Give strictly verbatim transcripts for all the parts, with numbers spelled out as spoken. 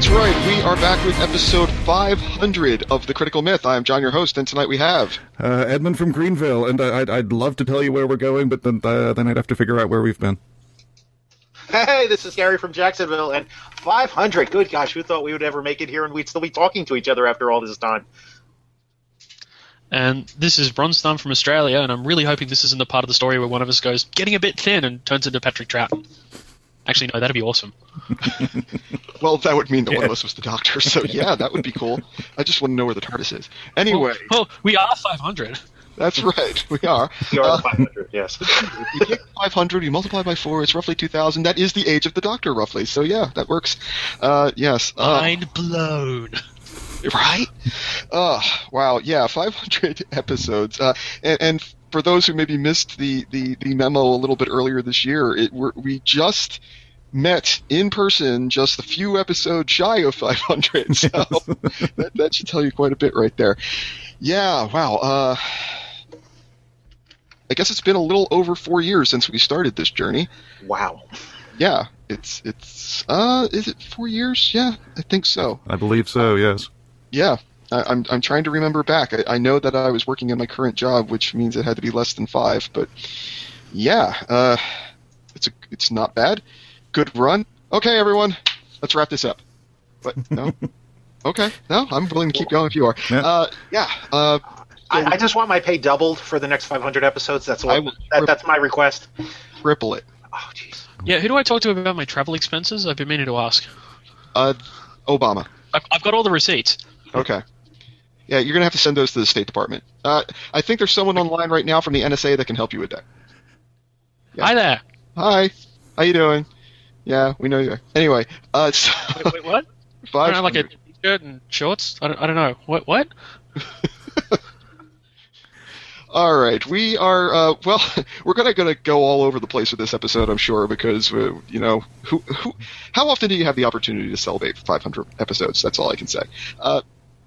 That's right, we are back with episode five hundred of The Critical Myth. I'm John, your host, and tonight we have... Uh, Edmund from Greenville, and I'd, I'd love to tell you where we're going, but then, uh, then I'd have to figure out where we've been. Hey, this is Gary from Jacksonville, and five hundred, good gosh, who thought we would ever make it here and we'd still be talking to each other after all this time? And this is Bronstam from Australia, and I'm really hoping this isn't the part of the story where one of us goes, getting a bit thin, and turns into Patrick Troughton. Actually, no, that'd be awesome. Well, that would mean that yeah. one of us was the Doctor, so yeah, that would be cool. I just want to know where the TARDIS is. Anyway. Well, well we are five hundred. That's right, we are. You are uh, the five hundred, yes. You take five hundred, you multiply by four, it's roughly two thousand. That is the age of the Doctor, roughly, so yeah, that works. Uh, yes. Uh, Mind blown. Right? Uh, wow, yeah, five hundred episodes. Uh, and, and for those who maybe missed the, the, the memo a little bit earlier this year, it, we're, we just met in person just a few episodes shy of five hundred, so that, that should tell you quite a bit right there. Yeah, wow. Uh, I guess it's been a little over four years since we started this journey. Wow. Yeah, it's, it's, uh, is it four years? Yeah, I think so. I believe so, yes. Yeah, I, I'm I'm trying to remember back. I, I know that I was working in my current job, which means it had to be less than five. But yeah, uh, it's a it's not bad. Good run. Okay, everyone, let's wrap this up. But no, okay, no, I'm willing to keep going if you are. Yeah. Uh, yeah. Uh, I, I just want my pay doubled for the next five hundred episodes. That's what. That, that's my request. triple it. Oh, jeez. Yeah, who do I talk to about my travel expenses? I've been meaning to ask. Uh, Obama. I've, I've got all the receipts. Okay. Yeah, you're gonna have to send those to the State Department. Uh, I think there's someone online right now from the N S A that can help you with that. Yeah. Hi there. Hi. How you doing? Yeah, we know you. Anyway, uh, so Wait, wait what? I five don't have like a hundred. t-shirt and shorts? I don't, I don't know. What? What? All right, we are. Uh, well, we're gonna gonna go all over the place with this episode, I'm sure, because uh, you know, who, who, how often do you have the opportunity to celebrate five hundred episodes? That's all I can say. Uh,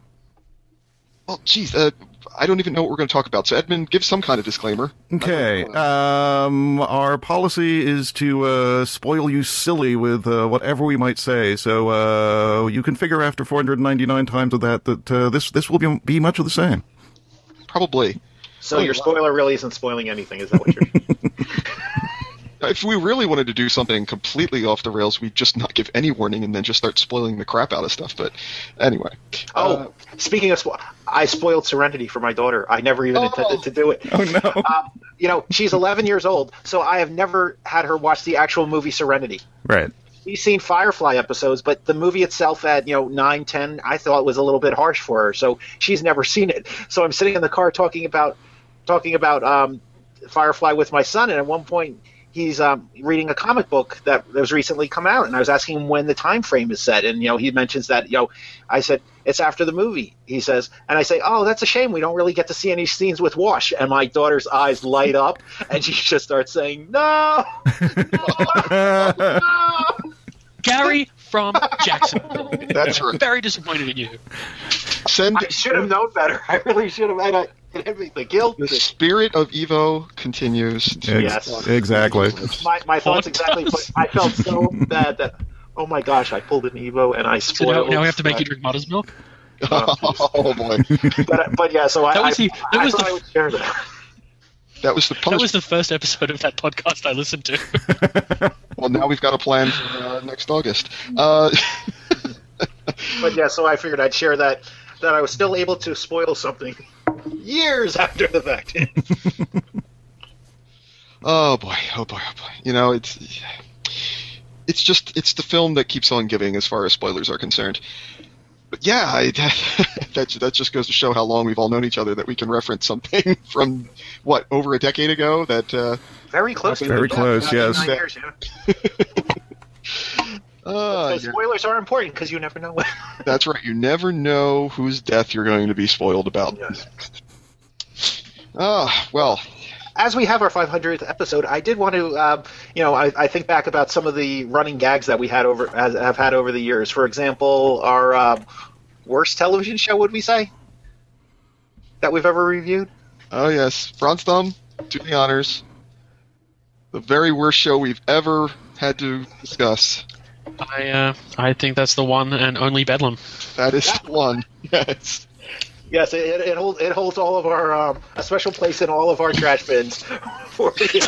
well, geez, uh, I don't even know what we're going to talk about. So, Edmund, give some kind of disclaimer. Okay, um, our policy is to uh, spoil you silly with uh, whatever we might say, so uh, you can figure after four hundred ninety-nine times of that that uh, this this will be, be much of the same. Probably. So Oh, your wow. spoiler really isn't spoiling anything, is that what you're... If we really wanted to do something completely off the rails, we'd just not give any warning and then just start spoiling the crap out of stuff. But anyway. Oh, Uh, speaking of spo- I spoiled Serenity for my daughter. I never even Oh. intended to do it. Oh, no. Um, you know, she's eleven years old, so I have never had her watch the actual movie Serenity. Right. She's seen Firefly episodes, but the movie itself at, you know, nine, ten, I thought was a little bit harsh for her, so she's never seen it. So I'm sitting in the car talking about talking about um, Firefly with my son, and at one point he's um, reading a comic book that was recently come out, and I was asking him when the time frame is set, and, you know, he mentions that, you know, I said, it's after the movie, he says, and I say, oh, that's a shame, we don't really get to see any scenes with Wash, and my daughter's eyes light up, and she just starts saying, no, no, no. Gary from Jacksonville. That's right. Very disappointed in you. Send I should have known better. I really should have. I, it hit me, the guilt. the spirit of Evo continues. To Ex- Yes. Exactly. My, my thoughts exactly. But I felt so bad that, oh my gosh, I pulled an Evo and I So spoiled. now, now we have to make you drink mother's milk? Oh boy, But, but yeah, so I, That was I, the- that I was thought the- I would share that. that was the That punishment. was the first episode of that podcast I listened to. Well, now we've got a plan for uh, next August. Uh, But yeah, so I figured I'd share that, that I was still able to spoil something years after the fact. oh boy, oh boy, oh boy. You know, it's it's just it's the film that keeps on giving as far as spoilers are concerned. But yeah, I, that that just goes to show how long we've all known each other that we can reference something from what over a decade ago that. Uh, Very close. to Very it, yeah, close, nine yes. years, yeah. uh, So spoilers are important because you never know when. That's right. You never know whose death you're going to be spoiled about. Yes. Ah, well, As we have our five hundredth episode, I did want to, uh, you know, I, I think back about some of the running gags that we had over has, have had over the years. For example, our uh, worst television show, would we say, that we've ever reviewed? oh yes, Bronstam, do the honors. The very worst show we've ever had to discuss. I uh, I think that's the one and only Bedlam. That is the one. Yes. Yes, it, it, holds, it holds all of our um, a special place in all of our trash bins for the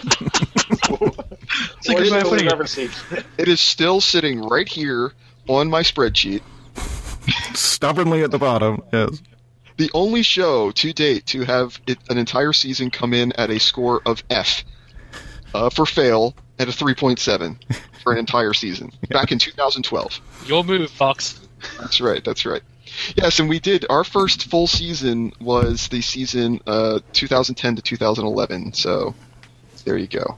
uh, It's a good way of putting it. ever seen. It is still sitting right here on my spreadsheet. Stubbornly at the bottom, yes. The only show to date to have it, an entire season come in at a score of F uh, for fail at a three point seven for an entire season back in two thousand twelve. Your move, Fox. That's right. That's right. Yes, and we did. Our first full season was the season uh, two thousand ten to two thousand eleven. So there you go.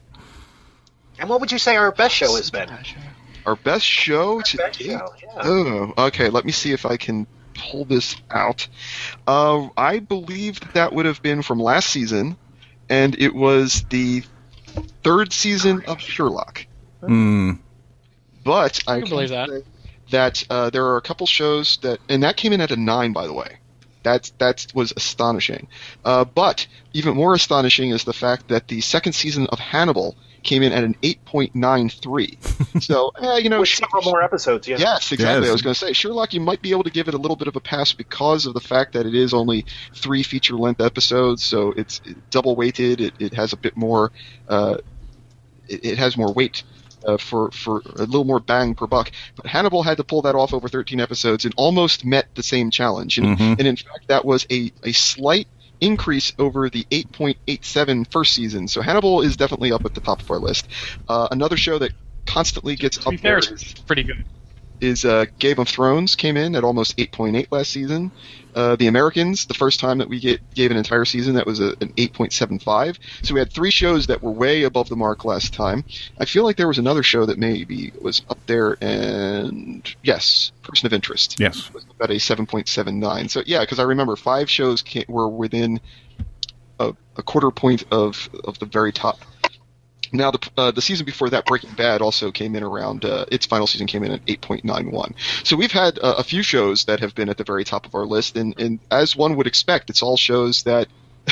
And what would you say our best show has been? Our best show to Best date. show, yeah. Oh, okay. Let me see if I can pull this out. Uh, I believe that, that would have been from last season, and it was the third season of Sherlock. Hmm. But I I can believe that. say that uh, there are a couple shows that, and that came in at a nine, by the way. That that was astonishing. Uh, but even more astonishing is the fact that the second season of Hannibal came in at an eight point nine three. So, eh, you know, With several more episodes, yeah. yes, exactly. Yes. I was going to say, Sherlock, you might be able to give it a little bit of a pass because of the fact that it is only three feature-length episodes, so it's double-weighted. It, it has a bit more, uh, it, it has more weight uh, for for a little more bang per buck. But Hannibal had to pull that off over thirteen episodes and almost met the same challenge. And, Mhm. and in fact, that was a, a slight increase over the eight point eight seven first season. So Hannibal is definitely up at the top of our list. Uh, another show that constantly gets To be up fair, there it's is, pretty good. is uh, Game of Thrones came in at almost eight point eight last season. Uh, the Americans, the first time that we get, gave an entire season, that was a, an eight point seven five. So we had three shows that were way above the mark last time. I feel like there was another show that maybe was up there, and yes, Person of Interest. Yes. Was about a seven point seven nine. So yeah, because I remember five shows came, were within a, a quarter point of of the very top. Now, the uh, the season before that, Breaking Bad, also came in around, uh, its final season came in at eight point nine one. So we've had uh, a few shows that have been at the very top of our list, and, and as one would expect, it's all shows that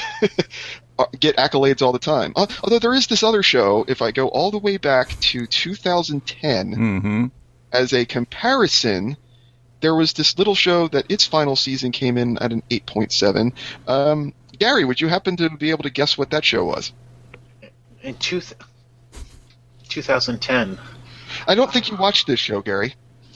get accolades all the time. Uh, although there is this other show, if I go all the way back to two thousand ten, Mm-hmm. as a comparison, there was this little show that its final season came in at an eight point seven. Um, Gary, would you happen to be able to guess what that show was? In two th- twenty ten. I don't think you watched this show, Gary.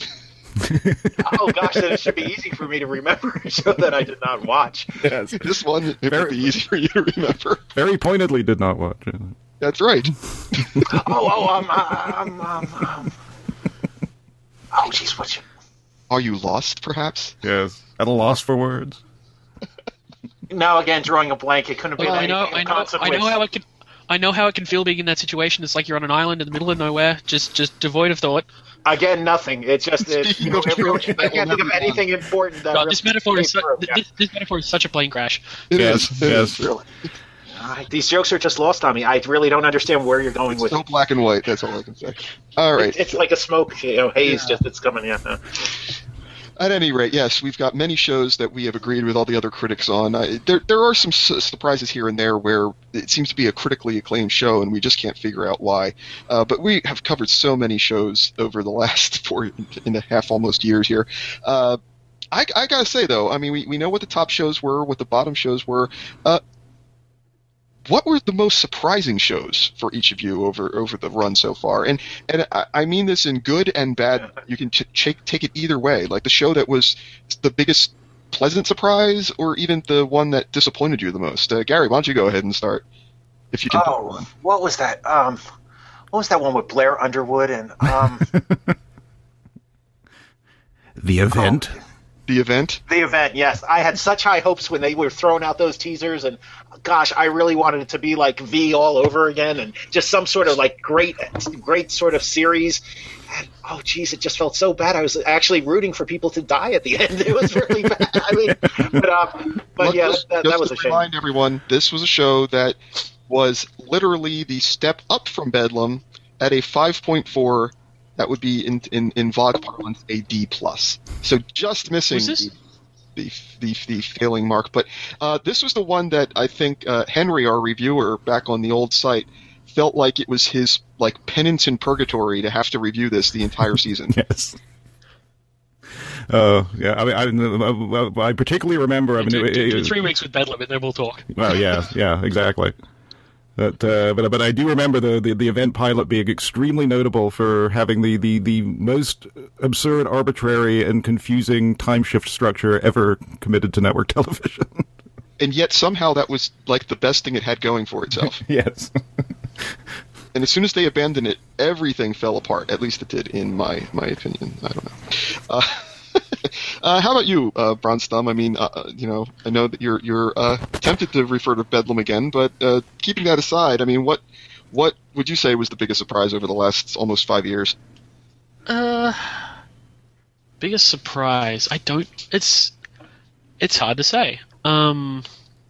Oh gosh, then it should be easy for me to remember a show that I did not watch. Yes. This one, it would Very- be easy for you to remember. Very pointedly did not watch it. That's right. Oh, oh, um, um, um, um. Oh, jeez, what's your... Are you lost, perhaps? Yes. At a loss for words. Now again, drawing a blank. It couldn't be Well, I anything know, of I know, I consequence. know how it can. I know how it can feel being in that situation. It's like you're on an island in the middle of nowhere, just just devoid of thought. Again, nothing. It's just it, Speaking you know, of every- shows that I can't will think of never anything important. That God, really this metaphor is su- came through. th- Yeah. this, this metaphor is such a plane crash. It Yes, is. It yes. is, really. Uh, these jokes are just lost on me. I really don't understand where you're going It's with so it. black and white, that's all I can say. All right. It's like a smoke, you know, haze Yeah. just that's coming in. Uh, At any rate, yes, we've got many shows that we have agreed with all the other critics on. I, there, there are some su- surprises here and there where it seems to be a critically acclaimed show, and we just can't figure out why. Uh, but we have covered so many shows over the last four and a half, almost years here. Uh, I, I gotta say, though, I mean, we, we know what the top shows were, what the bottom shows were. Uh, what were the most surprising shows for each of you over over the run so far? And and I, I mean this in good and bad. You can t- take take it either way. Like the show that was the biggest pleasant surprise, or even the one that disappointed you the most. Uh, Gary, why don't you go ahead and start, if you can. pick oh, one. what was that? Um, what was that one with Blair Underwood and um, The event. The event. the event? Yes, I had such high hopes when they were throwing out those teasers, and gosh, I really wanted it to be like V all over again, and just some sort of like great, great sort of series. And, oh, geez, it just felt so bad. I was actually rooting for people to die at the end. It was really bad. I mean, but um, but Look, yeah, just, that, just that was to a shame. remind everyone, this was a show that was literally the step up from Bedlam at a five point four. That would be in in in V O D parlance a D plus. So just missing Was this- the, the the the failing mark. But uh, this was the one that I think uh, Henry, our reviewer back on the old site, felt like it was his like penance in purgatory to have to review this the entire season. Yes. Uh, yeah, I mean, I, I particularly remember. I mean, do, it, do, it, do three weeks with Bedlam, and then we'll talk. Well, yeah, yeah, exactly. But, uh, but but I do remember the, the, the event pilot being extremely notable for having the, the, the most absurd, arbitrary, and confusing time shift structure ever committed to network television. And yet somehow that was like the best thing it had going for itself. Yes. And as soon as they abandoned it, everything fell apart. At least it did, in my, my opinion. I don't know. Uh, uh, how about you, uh, Bronstum? I mean, uh, you know, I know that you're you're uh, tempted to refer to Bedlam again, but uh, keeping that aside, I mean, what what would you say was the biggest surprise over the last almost five years? Uh, biggest surprise? I don't. It's it's hard to say. Um,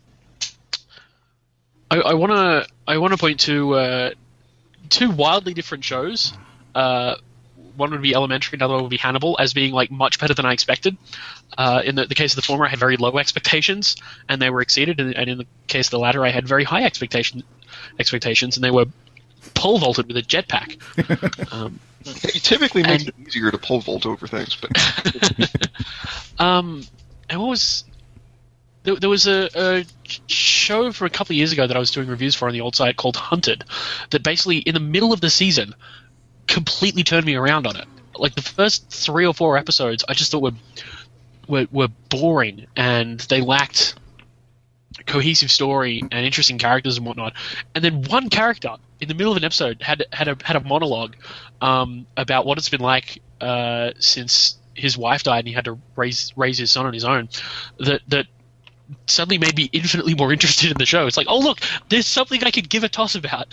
I want to I want to point to uh, two wildly different shows. Uh, one would be Elementary, another one would be Hannibal, as being like much better than I expected. Uh, in the, the case of the former, I had very low expectations, and they were exceeded. And, and in the case of the latter, I had very high expectation, expectations, and they were pole vaulted with a jetpack. um, It typically makes and, it easier to pole vault over things, but um, and what was there, there was a, a show from a couple of years ago that I was doing reviews for on the old site called Hunted, that basically in the middle of the season completely turned me around on it. Like the first three or four episodes, I just thought were were, were boring, and they lacked cohesive story and interesting characters and whatnot. And then one character in the middle of an episode had had a had a monologue um, about what it's been like uh, since his wife died and he had to raise raise his son on his own. That that suddenly made me infinitely more interested in the show. It's like, oh look, there's something I could give a toss about.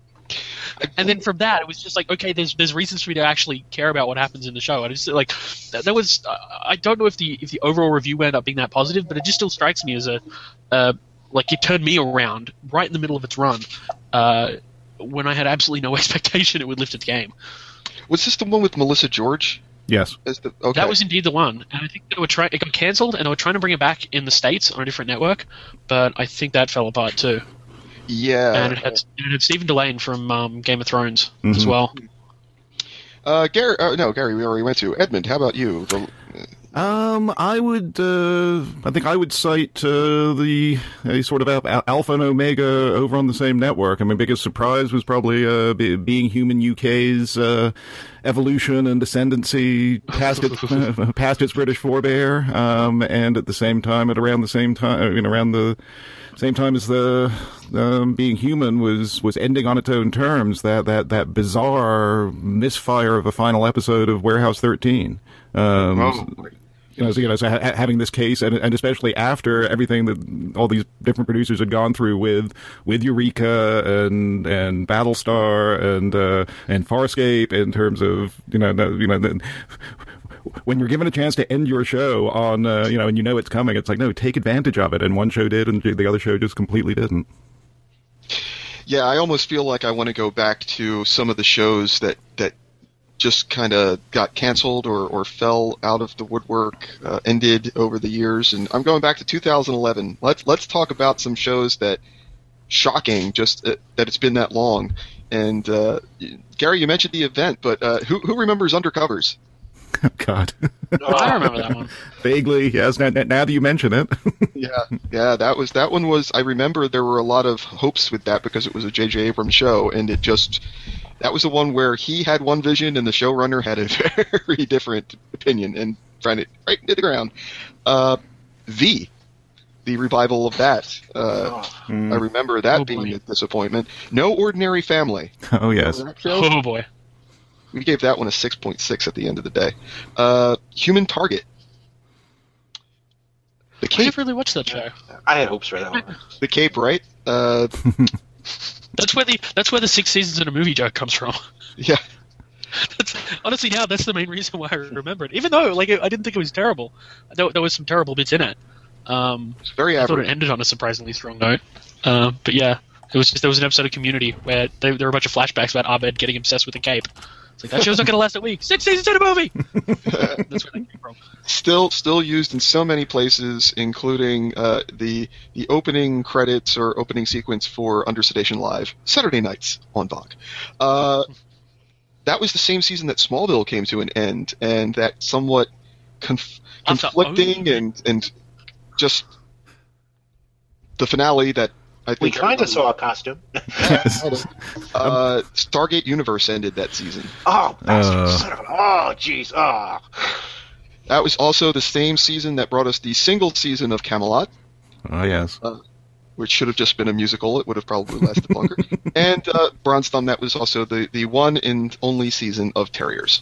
And then from that, it was just like, okay, there's there's reasons for me to actually care about what happens in the show. And it's like that, that was uh, I don't know if the if the overall review ended up being that positive, but it just still strikes me as a uh, like it turned me around right in the middle of its run uh, when I had absolutely no expectation it would lift its game. Was this the one with Melissa George? Yes. As the, okay. That was indeed the one, and I think they were trying. It got cancelled, and they were trying to bring it back in the States on a different network, but I think that fell apart too. Yeah. And it had, it had Stephen Delane from um, Game of Thrones mm-hmm. as well. Uh, Gary, uh, no, Gary, we already went to. Edmund, how about you? The, Um, I would, uh, I think I would cite, uh, the, uh, sort of al- Alpha and Omega over on the same network. I mean, biggest surprise was probably, uh, be- Being Human U K's, uh, evolution and ascendancy past its, uh, past its British forebear. Um, and at the same time, at around the same time, I mean, around the same time as the, um, Being Human was, was ending on its own terms, that, that, that bizarre misfire of a final episode of Warehouse thirteen. Um, oh. You know, so, you know, so ha- having this case, and, and especially after everything that all these different producers had gone through with with Eureka and and Battlestar and uh, and Farscape, in terms of you know the, you know the, when you're given a chance to end your show on uh, you know and you know it's coming, it's like, no, take advantage of it. And one show did, and the other show just completely didn't. Yeah, I almost feel like I want to go back to some of the shows that that. just kind of got canceled or, or fell out of the woodwork, uh, ended over the years. And I'm going back to two thousand eleven. Let's let's talk about some shows that shocking, just uh, that it's been that long. And uh, Gary, you mentioned the event, but uh, who who remembers Undercovers? Oh, God. Oh, I remember that one. Vaguely, yes. Now, now that you mention it. yeah, yeah, that was that one was. I remember there were a lot of hopes with that because it was a J J Abrams show, and it just. That was the one where he had one vision and the showrunner had a very different opinion and ran it right into the ground. Uh, V, the revival of that. Uh, oh. mm. I remember that oh, being boy. a disappointment. No Ordinary Family. Oh, yes. Oh, boy. We gave that one a six point six at the end of the day. Uh, Human Target. The I Cape. never really watched that show. I had hopes for that one. The Cape, right? Uh, That's where the that's where the six seasons in a movie joke comes from. yeah. That's, honestly, now that's the main reason why I remember it. Even though, like, I didn't think it was terrible. There, there was some terrible bits in it. Um, It's very I thought average. it ended on a surprisingly strong note. Uh, but yeah, it was just, there was an episode of Community where they, there were a bunch of flashbacks about Abed getting obsessed with the cape, It's like, that show's not going to last a week. Six seasons in a movie! That's where they came from. Still, still used in so many places, including uh, the the opening credits or opening sequence for Under Sedation Live, Saturday nights on Vogue. Uh, that was the same season that Smallville came to an end, and that somewhat conf- conflicting and and just the finale that I think we kind of saw a costume. uh, Stargate Universe ended that season. Oh, bastard, Uh. son of a- oh, jeez, oh. That was also the same season that brought us the single season of Camelot, Oh, yes. which should have just been a musical. It would have probably lasted longer. And uh, Bronze Thumb, that was also the, the one and only season of Terriers.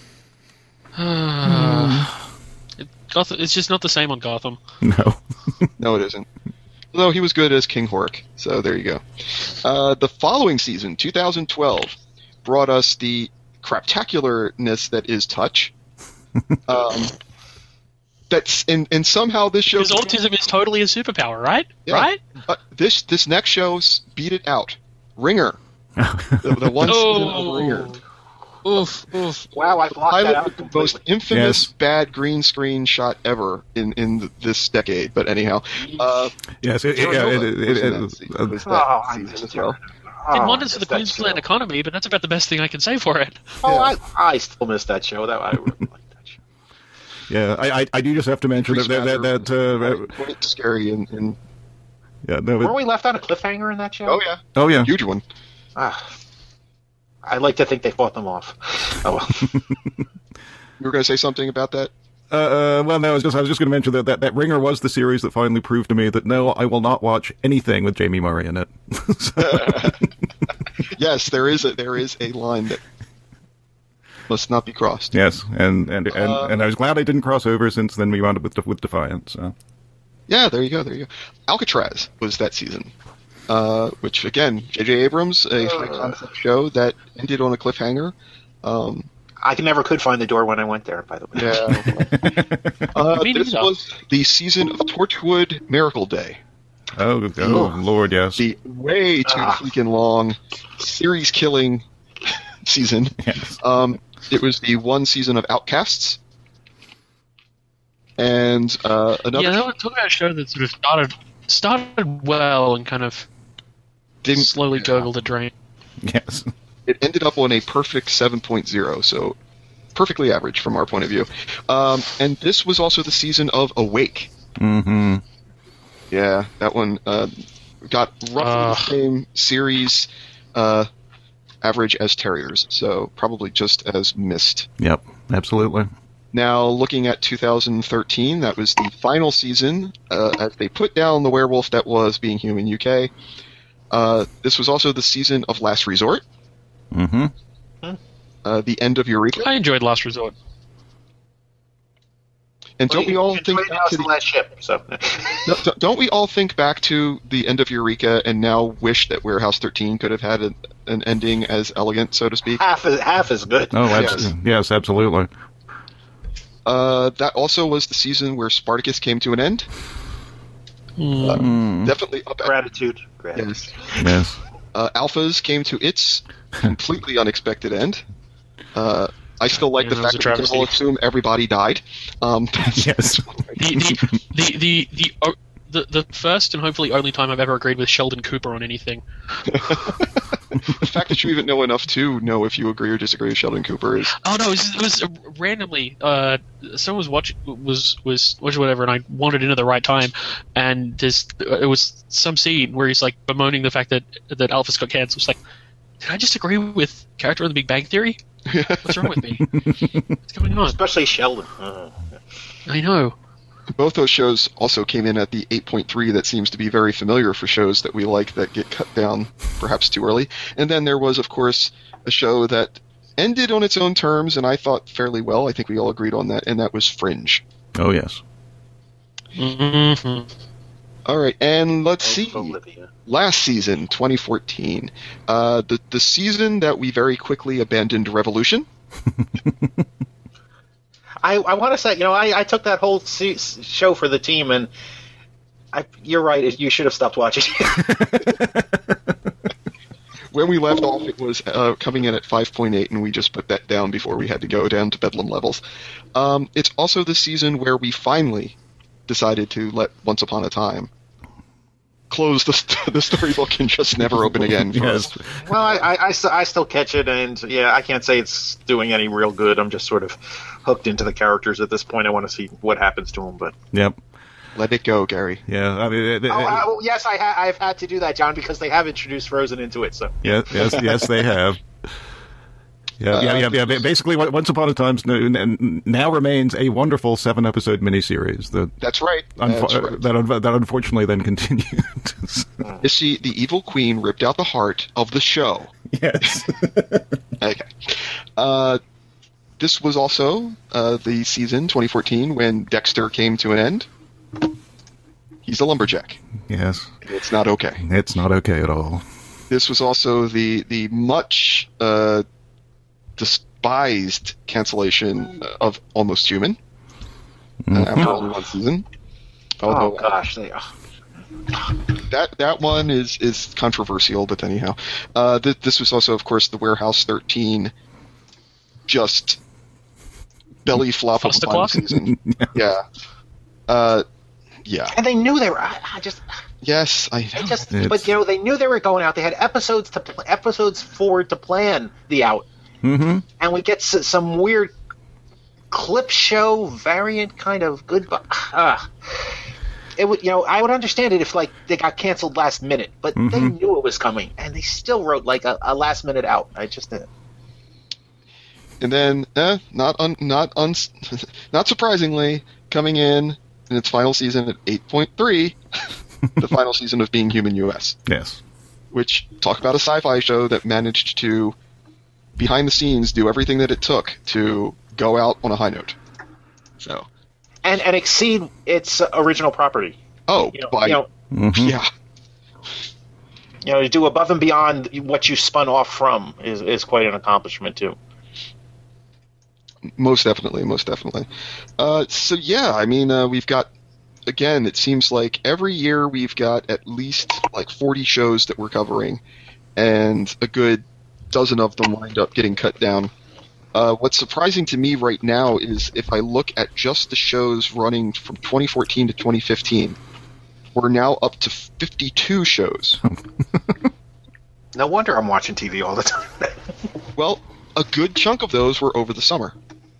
It- Gotham, it's just not the same on Gotham. No. No, it isn't. Although he was good as King Hork, so there you go. Uh, the following season, two thousand twelve, brought us the craptacularness that is Touch. Um, that's and, and somehow this show Because autism is totally a superpower, right? Yeah. Right? Uh, this this next show s- beat it out. Ringer, the, the one season of Ringer. Oof, oof. Wow, I blocked that Pilot out with the completely. most infamous Yes. bad green screen shot ever in, in th- this decade. But anyhow, uh, Yes, it, it, yeah, it, it, it, was in it, that se- uh, was that Oh, I season missed as well. Oh, Did I wonders for the missed that Queensland show. economy, but that's about the best thing I can say for it. Oh, Yeah. I, I still miss that show. That I really like that show. yeah, I, I, I do just have to mention that, that, that, that uh, Quite scary and, and yeah, no, Weren't but, we left on a cliffhanger in that show? oh yeah, oh, yeah. huge one. Ah, I like to think they fought them off. Oh well. You were going to say something about that? Uh, uh, well, no, I was just, I was just going to mention that, that that Ringer was the series that finally proved to me that no, I will not watch anything with Jamie Murray in it. So- Yes, there is a there is a line that must not be crossed. yes, and and and, Uh, and I was glad I didn't cross over, since then we wound up with with Defiant. So. Yeah, there you go, there you go. Alcatraz was that season, uh, which again, J J Abrams, a high concept show that ended on a cliffhanger. Um, I never could find the door when I went there. By the way. yeah, uh, Me this neither. was the season of Torchwood Miracle Day. Oh, oh, Lord, yes. The way too Ah. freaking long, series killing season. Yes. Um, it was the one season of Outcasts, and uh, another Yeah, talk about a show that sort of started started well and kind of didn't slowly gurgled a drain. Yes. It ended up on a perfect seven point oh, so perfectly average from our point of view. Um, and this was also the season of Awake. Mm-hmm. Yeah, that one uh, got roughly Uh. the same series uh, average as Terriers, so probably just as missed. Yep, absolutely. Now, looking at two thousand thirteen, that was the final season uh, as they put down the werewolf that was Being Human U K. Uh, this was also the season of Last Resort, Mm-hmm. uh, the end of Eureka. I enjoyed Last Resort. And don't we all You think enjoyed back House to of the the Last Ship? So. No, d- don't we all think back to the end of Eureka and now wish that Warehouse thirteen could have had a, an ending as elegant, so to speak? half as half as good. Oh, Yes. abs- yes, absolutely. Uh, that also was the season where Spartacus came to an end. Mm. Definitely up at Gratitude. Gratitude. yes. Yes. Uh, Alphas came to its completely unexpected end. Uh, I still like Yeah, the that was fact a that we can all travesty. assume everybody died. Um, that's- Yes. The the, the, the, the, oh, the the first and hopefully only time I've ever agreed with Sheldon Cooper on anything. the fact that you even know enough to know if you agree or disagree with Sheldon Cooper is Oh no, it was, it was uh, randomly. Uh, someone was watching was was watching whatever, and I wandered in at the right time, and this it was some scene where he's like bemoaning the fact that that Alphys got cancer. It's like, did I just agree with character in The Big Bang Theory? What's wrong with me? What's going on? Especially Sheldon. Uh, I know. both those shows also came in at the eight point three that seems to be very familiar for shows that we like that get cut down perhaps too early. And then there was, of course, a show that ended on its own terms, and I thought fairly well. I think we all agreed on that, and that was Fringe. Oh, yes. Mm-hmm. All right, and let's see. Olivia. Last season, twenty fourteen, uh, the the season that we very quickly abandoned Revolution. I, I want to say, you know, I, I took that whole se- show for the team, and I, you're right. You should have stopped watching. when we left off, it was uh, coming in at five point eight, and we just put that down before we had to go down to Bedlam levels. Um, it's also the season where we finally decided to let Once Upon a Time close the, the storybook and just never open again. For Yes. us. Well, I, I, I, st- I still catch it, and yeah, I can't say it's doing any real good. I'm just sort of hooked into the characters at this point. I want to see what happens to them, but Yep. Let it go, Gary. Yeah. I mean, it, it, oh, I, well, yes, I ha- I've had to do that, John, because they have introduced Frozen into it. So yes, yes, yes, they have. Yeah, yeah, yeah, yeah. ba- Basically, what- Once Upon a Time now remains a wonderful seven-episode miniseries that That's right. unfo- That's right. that, un- that unfortunately then continued. You see, the evil queen ripped out the heart of the show. Yes. Okay. Uh, this was also uh, the season twenty fourteen when Dexter came to an end. He's a lumberjack. Yes. It's not okay. It's not okay at all. This was also the the much uh, despised cancellation of Almost Human uh, after only one season. oh Although gosh, they, oh. that that one is is controversial, but anyhow, uh, th- this was also, of course, the Warehouse thirteen, just belly flop of the final Fusterclock? season. Yeah, uh, yeah, and they knew they were. I, I just, yes, I they know. just, It's- but you know, they knew they were going out. They had episodes to pl- episodes forward to plan the out, Mm-hmm. and we get s- some weird clip show variant kind of good. Uh, it would, you know, I would understand it if like they got canceled last minute, but they Mhm. knew it was coming, and they still wrote like a, a last minute out. I just didn't. And then, eh, not un, not un, not surprisingly, coming in in its final season at eight point three, the final season of Being Human U S, Yes. which, talk about a sci-fi show that managed to, behind the scenes, do everything that it took to go out on a high note. So, and and exceed its uh, original property. oh, You know, by, you know, Mhm. yeah, you know, to do above and beyond what you spun off from is is quite an accomplishment too. most definitely, most definitely. Uh, so yeah, I mean, uh, we've got, again, it seems like every year we've got at least like forty shows that we're covering, and a good dozen of them wind up getting cut down. Uh, what's surprising to me right now is if I look at just the shows running from twenty fourteen to twenty fifteen, we're now up to fifty-two shows. No wonder I'm watching T V all the time. Well, a good chunk of those were over the summer.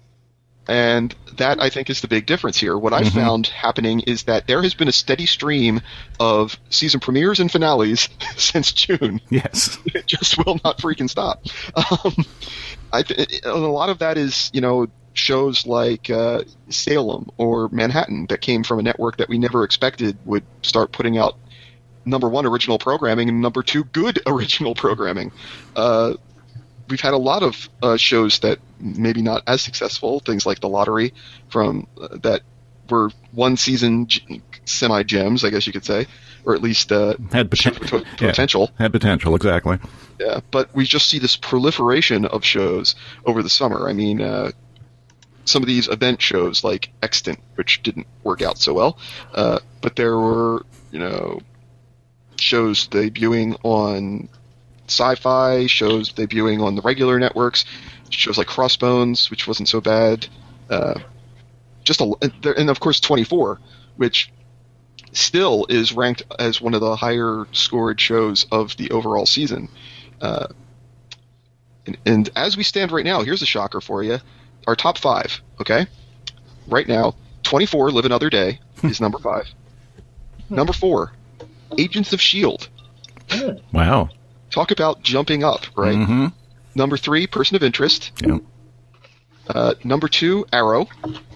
And that, I think, is the big difference here. What I've found happening is that there has been a steady stream of season premieres and finales since June. Yes. It just will not freaking stop. Um, I th- and a lot of that is, you know, shows like uh, Salem or Manhattan that came from a network that we never expected would start putting out number one, original programming, and number two, good original programming. Uh, we've had a lot of uh, shows that maybe not as successful, things like The Lottery, from uh, that were one season g- semi gems, I guess you could say, or at least uh, Had showed poten- pot- yeah. potential. Had potential, exactly. Yeah, but we just see this proliferation of shows over the summer. I mean, uh, some of these event shows like Extant, which didn't work out so well, uh, but there were, you know, shows debuting on Sci-Fi, shows debuting on the regular networks, shows like Crossbones, which wasn't so bad. Uh, just a, and of course twenty-four, which still is ranked as one of the higher scored shows of the overall season. Uh, and, and as we stand right now, here's a shocker for you. Our top five, okay? Right now, twenty-four, Live Another Day, is number five. Number four, Agents of S H I E L D. Wow. Talk about jumping up, right? Mm-hmm. Number three, Person of Interest. Yep. Uh, number two, Arrow.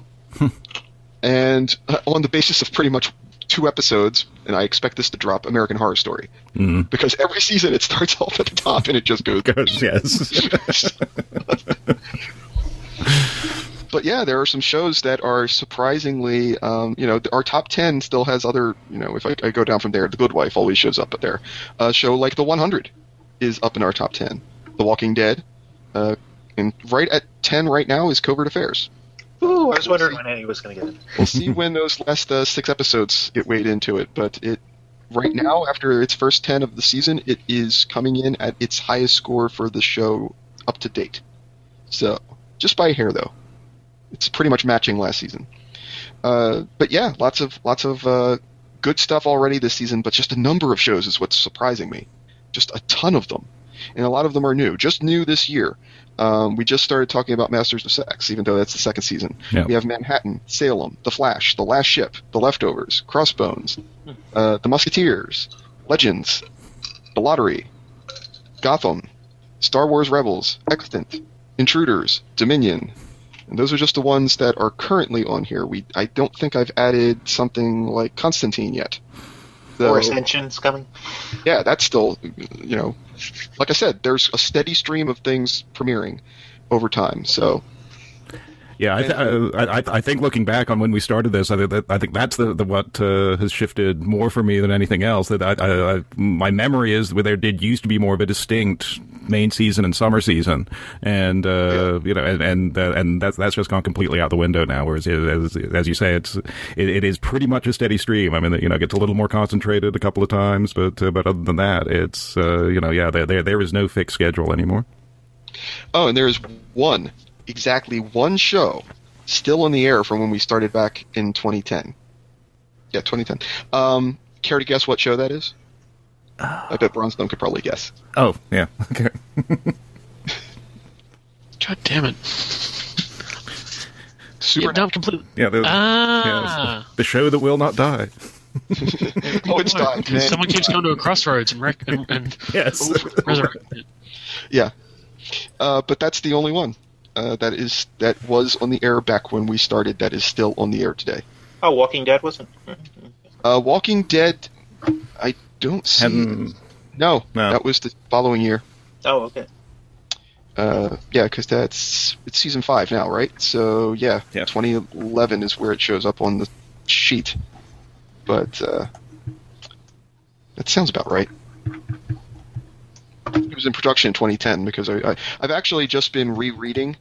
And uh, on the basis of pretty much two episodes, and I expect this to drop, American Horror Story. Mm. Because every season it starts off at the top and it just goes. Goes, yes. But yeah, there are some shows that are surprisingly, um, you know, our top ten still has other, you know, if I, I go down from there, The Good Wife always shows up there. A show like The one hundred is up in our top ten. The Walking Dead, uh, and right at ten right now is Covert Affairs. Ooh, I was wondering when Annie was going to get it. We'll see when those last uh, six episodes get weighed into it, but it right now, after its first ten of the season, it is coming in at its highest score for the show up to date. So, just by a hair, though. It's pretty much matching last season. Uh, but yeah, lots of lots of uh, good stuff already this season, but just a number of shows is what's surprising me. Just a ton of them. And a lot of them are new. Just new this year. Um, we just started talking about Masters of Sex, even though that's the second season. Yeah. We have Manhattan, Salem, The Flash, The Last Ship, The Leftovers, Crossbones, uh, The Musketeers, Legends, The Lottery, Gotham, Star Wars Rebels, Extant, Intruders, Dominion. And those are just the ones that are currently on here. We I don't think I've added something like Constantine yet. Or Ascension's coming. Yeah, that's still, you know, like I said, there's a steady stream of things premiering over time. So, yeah, I, th- I, I, I think looking back on when we started this, I, th- I think that's the, the what uh, has shifted more for me than anything else. That I, I, I, my memory is where there did used to be more of a distinct main season and summer season, and uh, yeah. you know, and and, uh, and that's that's just gone completely out the window now. Whereas, as, as you say, it's it, it is pretty much a steady stream. I mean, you know, it gets a little more concentrated a couple of times, but uh, but other than that, it's uh, you know, yeah, there there there is no fixed schedule anymore. Oh, and there is one. Exactly one show still on the air from when we started back in twenty ten. Yeah, twenty ten. Um, care to guess what show that is? Uh, I bet Bronstone could probably guess. Oh, yeah. Okay. God damn it. Super. Yeah, no, completely. Yeah, the, ah. yeah, the show that will not die. Oh, it's died. Man. Someone keeps going to a crossroads and, rec- and, and yes. resurrect it. Yeah. Uh, but that's the only one. Uh, that is that was on the air back when we started. That is still on the air today. Oh, Walking Dead wasn't. Uh, Walking Dead, I don't see. Hadn't... No, no, that was the following year. Oh, okay. Uh, yeah, because that's it's season five now, right? So yeah, yeah, twenty eleven is where it shows up on the sheet. But uh, that sounds about right. It was in production in twenty ten because I, I, I've actually just been rereading.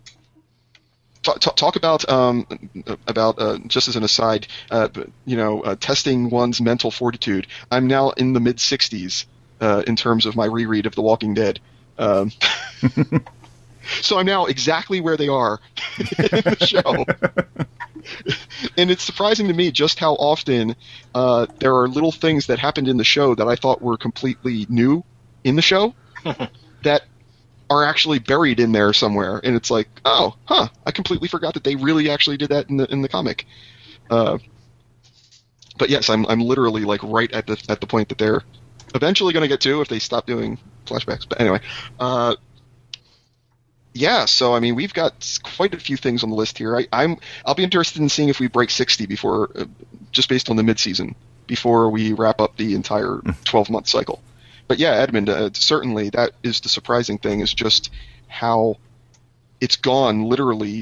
Talk, talk, talk about um, about uh, just as an aside, uh, you know, uh, testing one's mental fortitude. I'm now in the mid sixties uh, in terms of my reread of The Walking Dead. Um, so I'm now exactly where they are in the show. And it's surprising to me just how often uh, there are little things that happened in the show that I thought were completely new in the show that are actually buried in there somewhere, and it's like, oh, huh, I completely forgot that they really actually did that in the in the comic. Uh, but yes, I'm I'm literally like right at the at the point that they're eventually going to get to if they stop doing flashbacks. But anyway, uh, yeah. So I mean, we've got quite a few things on the list here. I, I'm I'll be interested in seeing if we break sixty before, uh, just based on the mid-season, before we wrap up the entire twelve month cycle. But yeah, Edmund, uh, certainly that is the surprising thing, is just how it's gone literally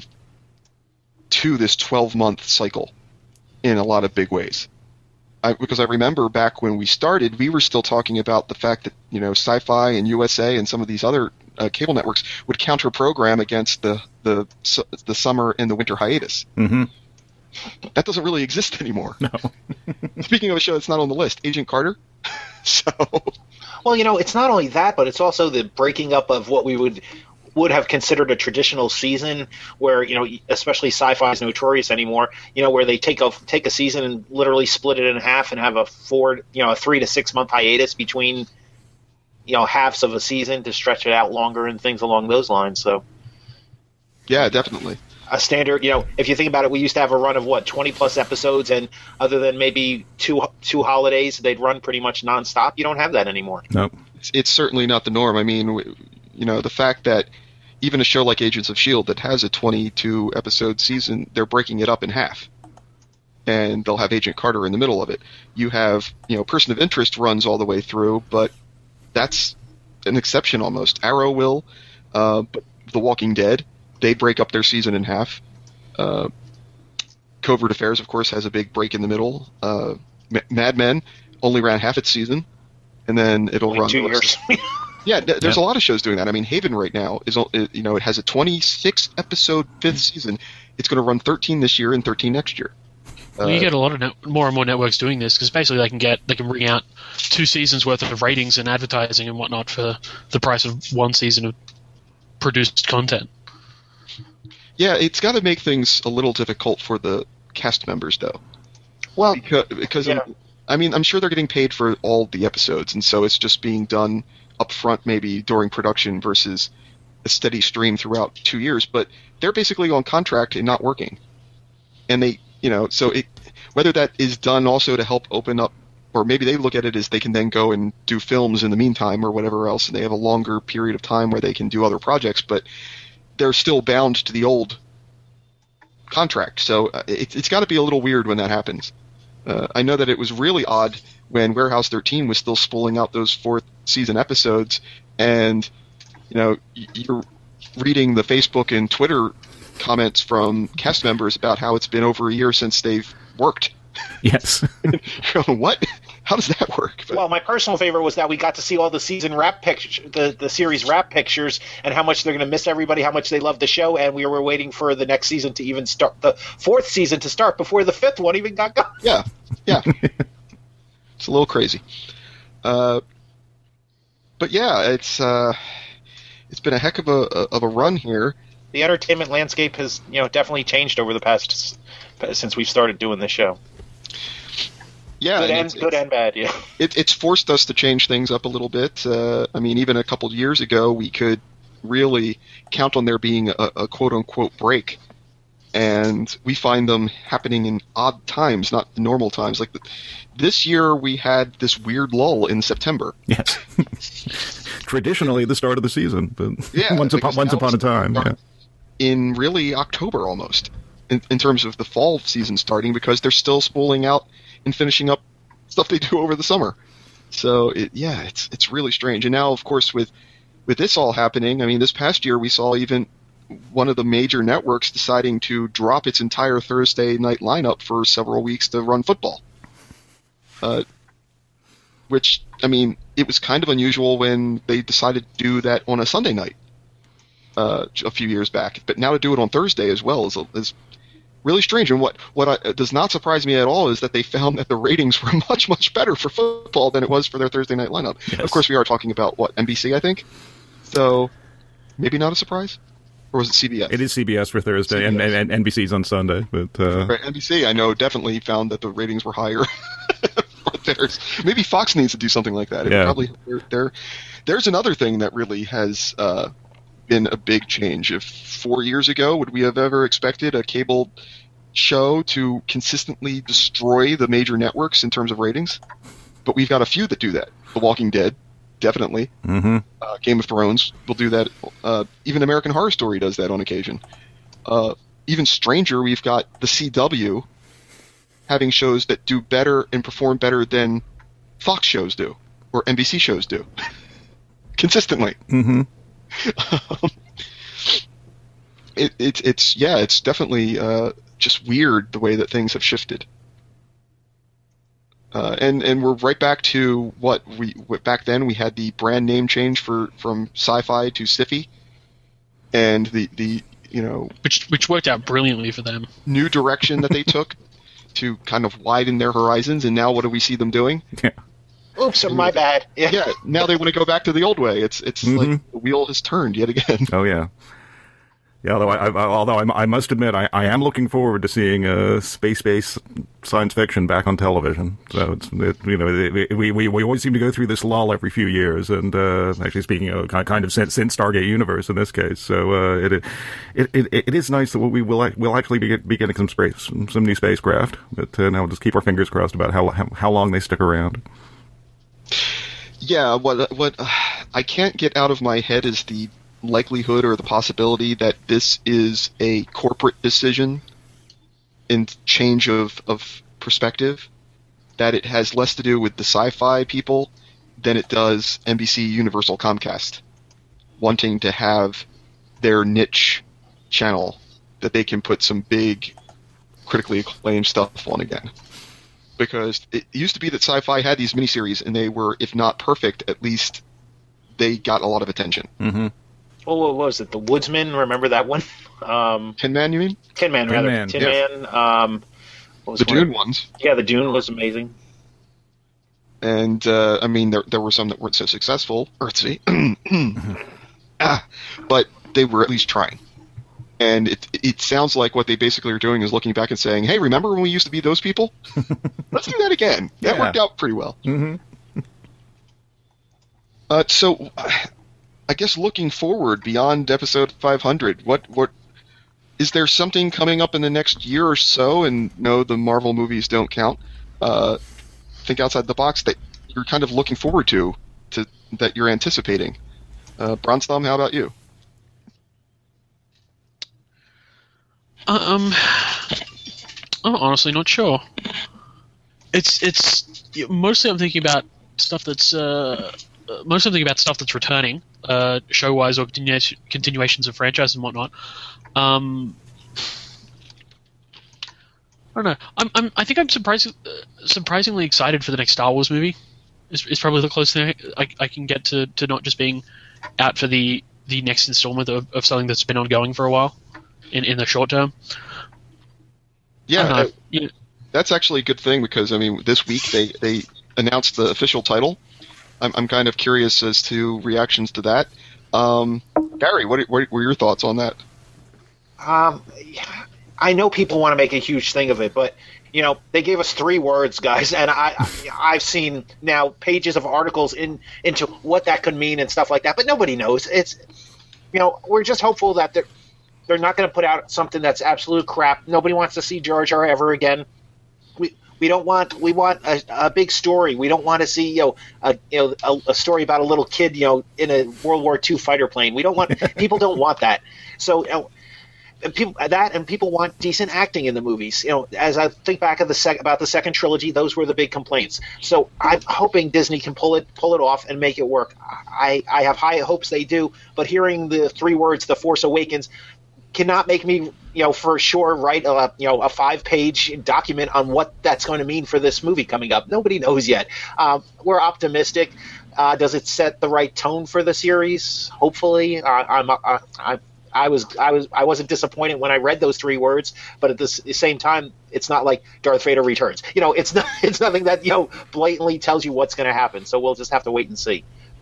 to this twelve month cycle in a lot of big ways. I, because I remember back when we started, we were still talking about the fact that, you know, Sci-Fi and U S A and some of these other uh, cable networks would counter program against the, the, the summer and the winter hiatus. Mm-hmm. That doesn't really exist anymore. No. Speaking of a show that's not on the list, Agent Carter. So... Well, you know, it's not only that, but it's also the breaking up of what we would would have considered a traditional season, where, you know, especially Sci-Fi is notorious anymore, you know, where they take a take a season and literally split it in half and have a four, you know, a three to six month hiatus between, you know, halves of a season to stretch it out longer and things along those lines. So, yeah, definitely. A standard, you know, if you think about it, we used to have a run of what, twenty plus episodes, and other than maybe two two holidays, they'd run pretty much nonstop. You don't have that anymore. No, it's, it's certainly not the norm. I mean, you know, the fact that even a show like Agents of S H I E L D that has a twenty-two episode season, they're breaking it up in half, and they'll have Agent Carter in the middle of it. You have, you know, Person of Interest runs all the way through, but that's an exception almost. Arrow will, uh, but The Walking Dead, they break up their season in half. Uh, Covert Affairs, of course, has a big break in the middle. Uh, M- Mad Men only ran half its season, and then it'll like run two years. Yeah, th- there's yeah. a lot of shows doing that. I mean, Haven right now is, you know, it has a twenty-six episode fifth season. It's going to run thirteen this year and thirteen next year. Well, you get a lot of net- more and more networks doing this because basically they can get they can bring out two seasons worth of ratings and advertising and whatnot for the price of one season of produced content. Yeah, it's got to make things a little difficult for the cast members, though. Well, because, because yeah. I mean, I'm sure they're getting paid for all the episodes, and so it's just being done up front, maybe during production, versus a steady stream throughout two years. But they're basically on contract and not working, and they. You know, so it, whether that is done also to help open up, or maybe they look at it as they can then go and do films in the meantime or whatever else, and they have a longer period of time where they can do other projects, but they're still bound to the old contract. So uh, it, it's got to be a little weird when that happens. Uh, I know that it was really odd when Warehouse thirteen was still spooling out those fourth season episodes, and you know, you're reading the Facebook and Twitter comments from cast members about how it's been over a year since they've worked. Yes. What? How does that work? But, well, my personal favorite was that we got to see all the season wrap pictures, the, the series wrap pictures, and how much they're going to miss everybody, how much they love the show, and we were waiting for the next season to even start, the fourth season to start before the fifth one even got going. Yeah, yeah. It's a little crazy. Uh, but yeah, it's uh, it's been a heck of a of a run here. The entertainment landscape has, you know, definitely changed over the past since we've started doing this show. Yeah, good and it's, good it's, and bad. Yeah, it, it's forced us to change things up a little bit. Uh, I mean, even a couple of years ago, we could really count on there being a, a quote unquote break, and we find them happening in odd times, not normal times. Like the, this year, we had this weird lull in September. Yes. Traditionally, the start of the season, but yeah, once upon once upon a time. Yeah. In really October almost, in, in terms of the fall season starting, because they're still spooling out and finishing up stuff they do over the summer. So it, yeah, it's it's really strange. And now, of course, with with this all happening, I mean, this past year we saw even one of the major networks deciding to drop its entire Thursday night lineup for several weeks to run football. Uh, which, I mean, it was kind of unusual when they decided to do that on a Sunday night. Uh, a few years back, but now to do it on Thursday as well is is really strange. And what what I, does not surprise me at all is that they found that the ratings were much much better for football than it was for their Thursday night lineup. Yes. Of course, we are talking about what N B C, I think. So maybe not a surprise, or was it C B S? It is C B S for Thursday, C B S. And, and, and N B C's on Sunday. But uh... right, N B C, I know, definitely found that the ratings were higher. Theirs. Maybe Fox needs to do something like that. It yeah. Probably there. There's another thing that really has. Uh, been a big change. If four years ago, would we have ever expected a cable show to consistently destroy the major networks in terms of ratings? But we've got a few that do that. The Walking Dead, definitely. Mm-hmm. Uh, Game of Thrones will do that. Uh, even American Horror Story does that on occasion. Uh, even stranger, we've got the C W having shows that do better and perform better than Fox shows do, or N B C shows do. Consistently. Mm-hmm. Um, it, it, it's yeah, it's definitely uh, just weird the way that things have shifted, uh, and and we're right back to what we what back then we had the brand name change for from Sci-Fi to Syfy, and the the you know which which worked out brilliantly for them. New direction that they took to kind of widen their horizons, and now what do we see them doing? Yeah. Oops, my bad. Yeah. yeah, now they want to go back to the old way. It's it's mm-hmm. like the wheel has turned yet again. Oh yeah, yeah. Although I, I although I, I must admit I, I am looking forward to seeing uh, space-based science fiction back on television. So it's it, you know it, we, we we always seem to go through this lull every few years, and uh, actually speaking of kind of since, since Stargate Universe in this case. So uh, it, it it it is nice that we will we'll actually be, be getting some space some new spacecraft. But uh, now we'll just keep our fingers crossed about how how, how long they stick around. Yeah, what what uh, I can't get out of my head is the likelihood or the possibility that this is a corporate decision in change of, of perspective, that it has less to do with the sci-fi people than it does N B C, Universal, Comcast wanting to have their niche channel that they can put some big critically acclaimed stuff on again. Because it used to be that Sci-Fi had these miniseries, and they were, if not perfect, at least they got a lot of attention. Mm-hmm. Oh, what was it? The Woodsman? Remember that one? Um, Tin Man, you mean? Tin Man, Tin rather. Man, Tin yeah. Man. Um, What was The one Dune of- ones. Yeah, the Dune was amazing. And, uh, I mean, there, there were some that weren't so successful, Earthsea, ah, but they were at least trying. And it it sounds like what they basically are doing is looking back and saying, hey, remember when we used to be those people? Let's do that again. That Yeah. worked out pretty well. Mm-hmm. Uh, so, I guess looking forward beyond episode five hundred, what what is there something coming up in the next year or so? And no, the Marvel movies don't count. Uh, think outside the box that you're kind of looking forward to, to that you're anticipating. Uh, Bronstom, how about you? Um, I'm honestly not sure. It's it's mostly I'm thinking about stuff that's uh, mostly I'm thinking about stuff that's returning, uh, show wise or continu- continuations of franchise and whatnot. Um, I don't know. I'm, I'm I think I'm surprising, uh, surprisingly excited for the next Star Wars movie. Is is probably the closest thing I, I can get to, to not just being out for the, the next installment of, of something that's been ongoing for a while. In, in the short term, Yeah, I don't know. uh, You know, that's actually a good thing because I mean, this week they, they announced the official title. I'm I'm kind of curious as to reactions to that. Um, Gary, what what were your thoughts on that? Um, I know people want to make a huge thing of it, but you know they gave us three words, guys, and I, I I've seen now pages of articles in into what that could mean and stuff like that, but nobody knows. It's you know we're just hopeful that they're they're not going to put out something that's absolute crap. Nobody wants to see Jar Jar ever again. We we don't want we want a, a big story. We don't want to see you know a you know a, a story about a little kid you know in a World War Two fighter plane. We don't want people don't want that. So. You know, And people that and people want decent acting in the movies. You know, as I think back of the sec, about the second trilogy, those were the big complaints. So I'm hoping Disney can pull it pull it off and make it work. I, I have high hopes they do, but hearing the three words "The Force Awakens" cannot make me, you know, for sure write a you know a five page document on what that's going to mean for this movie coming up. Nobody knows yet. Um, we're optimistic. Uh, does it set the right tone for the series? Hopefully, uh, I'm. Uh, I, I was I was I wasn't disappointed when I read those three words, but at the s- same time, it's not like Darth Vader returns. You know, it's not it's nothing that you know blatantly tells you what's going to happen. So we'll just have to wait and see.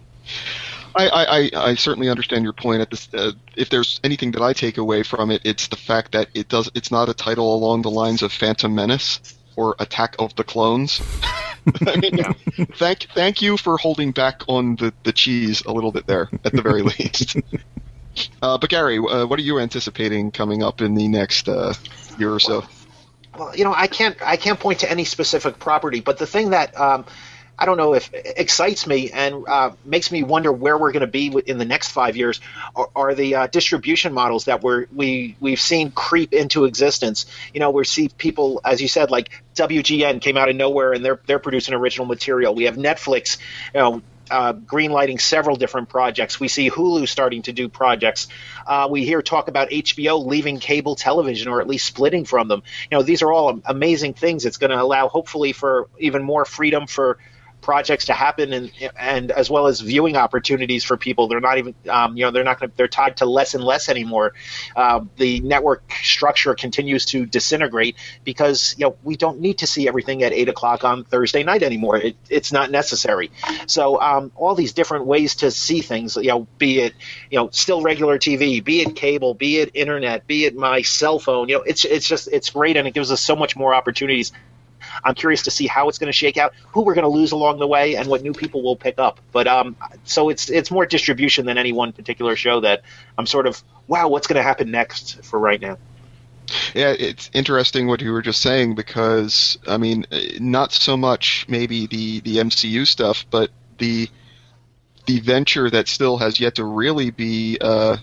I, I, I- I certainly understand your point. At this, uh, if there's anything that I take away from it, it's the fact that it does. It's not a title along the lines of Phantom Menace or Attack of the Clones. I mean, Yeah. thank thank you for holding back on the, the cheese a little bit there, at the very least. Uh, but Gary, uh, what are you anticipating coming up in the next uh, year or so? Well, you know, I can't I can't point to any specific property, but the thing that um, I don't know if excites me and uh, makes me wonder where we're going to be in the next five years are, are the uh, distribution models that we're we we've seen creep into existence. You know, we see people, as you said, like W G N came out of nowhere and they're they're producing original material. We have Netflix, you know. Uh, greenlighting several different projects. We see Hulu starting to do projects. Uh, we hear talk about H B O leaving cable television or at least splitting from them. You know, these are all amazing things. It's going to allow, hopefully, for even more freedom for projects to happen, and and as well as viewing opportunities for people. They're not even, um, you know, they're not going to, they're tied to less and less anymore. Uh, the network structure continues to disintegrate because, you know, we don't need to see everything at eight o'clock on Thursday night anymore. It, it's not necessary. So um, all these different ways to see things, you know, be it, you know, still regular T V, be it cable, be it internet, be it my cell phone, you know, it's it's just, it's great, and it gives us so much more opportunities. I'm curious to see how it's going to shake out, who we're going to lose along the way, and what new people will pick up. But um, so it's it's more distribution than any one particular show that I'm sort of, wow, what's going to happen next for right now. Yeah, it's interesting what you were just saying because, I mean, not so much maybe the, the M C U stuff, but the the venture that still has yet to really be uh,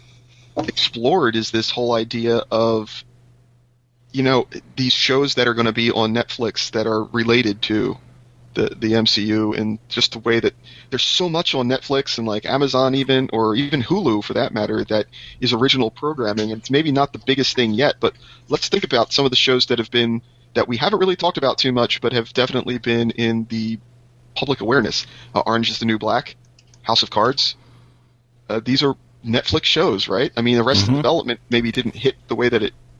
explored is this whole idea of, you know, these shows that are going to be on Netflix that are related to the the M C U, and just the way that there's so much on Netflix and like Amazon even, or even Hulu for that matter, that is original programming. And it's maybe not the biggest thing yet, but let's think about some of the shows that have been, that we haven't really talked about too much, but have definitely been in the public awareness. Uh, Orange is the New Black, House of Cards. Uh, these are Netflix shows, right? I mean, Arrested Mhm. Development maybe didn't hit the way that it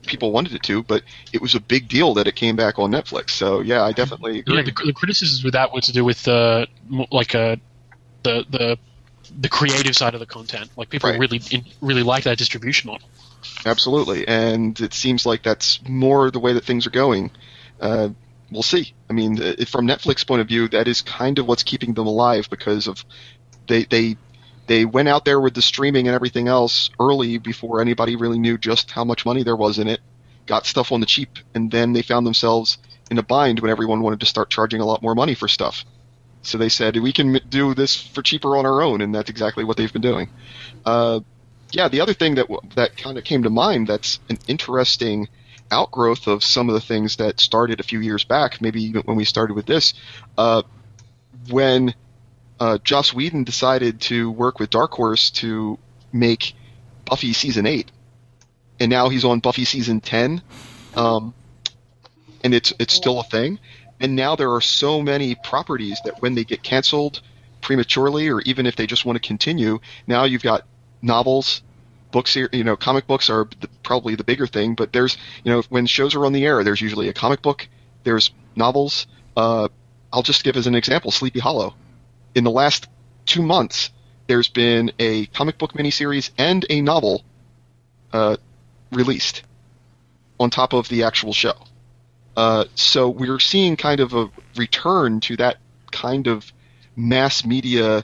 people wanted it to, but it was a big deal that it came back on Netflix. So yeah, I definitely agree. Yeah, the, the criticisms with that were to do with uh, like uh, the the the creative side of the content. Like people Right. really really like that distribution model. Absolutely, and it seems like that's more the way that things are going. Uh, we'll see. I mean, uh, from Netflix point of view, that is kind of what's keeping them alive because of they they they went out there with the streaming and everything else early before anybody really knew just how much money there was in it. Got stuff on the cheap, and then they found themselves in a bind when everyone wanted to start charging a lot more money for stuff. So they said, we can do this for cheaper on our own, and that's exactly what they've been doing. Uh, yeah, the other thing that that kind of came to mind that's an interesting outgrowth of some of the things that started a few years back, maybe even when we started with this, uh, when uh, Joss Whedon decided to work with Dark Horse to make Buffy Season eight, and now he's on Buffy Season ten, um, and it's it's still a thing. And now there are so many properties that when they get canceled prematurely, or even if they just want to continue, now you've got novels, books. You know, comic books are the, probably the bigger thing. But there's, you know, when shows are on the air, there's usually a comic book. There's novels. Uh, I'll just give as an example, Sleepy Hollow. In the last two months, there's been a comic book miniseries and a novel uh, released on top of the actual show. Uh, so we're seeing kind of a return to that kind of mass media